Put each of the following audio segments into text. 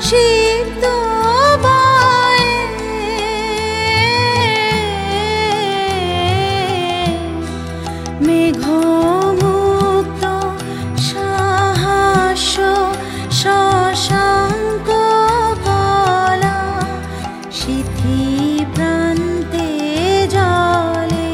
শীত বায়ে মেঘমুক্ত সাহাস্য শশাঙ্ক কলা সিথি প্রান্তে জলে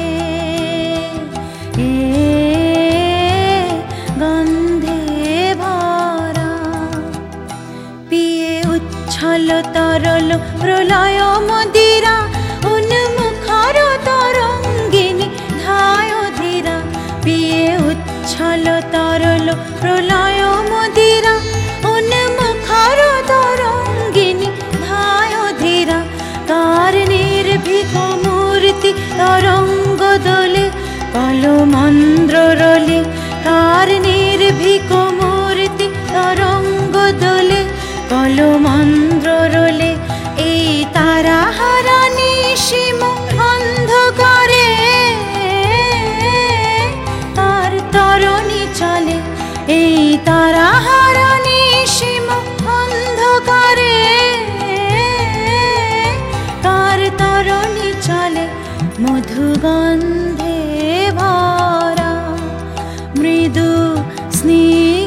গন্ধে ভরা পিয়ে উচ্ছল তরল প্রলয় মদিরা উন্মুখর তরঙ্গিনী ধায় ধীরা পিয়ে উচ্ছল তরল প্রলয় মদিরা উন্মুখর তরঙ্গিনী ধায় ধীরা কার নির্ভীক মূর্তি তরঙ্গ দোলে কলমন্দ্র রলে কার নির্ভীক মূর্তি তরঙ্গ দোলে কলমন্দ্র রলে এই তারা হারা নিশিম অন্ধকারে তার তরণী চলে এই তারা হারা নিশিম অন্ধকারে তার তরণী চলে মধুগন্ধে ভরা মৃদু স্নিগ্ধ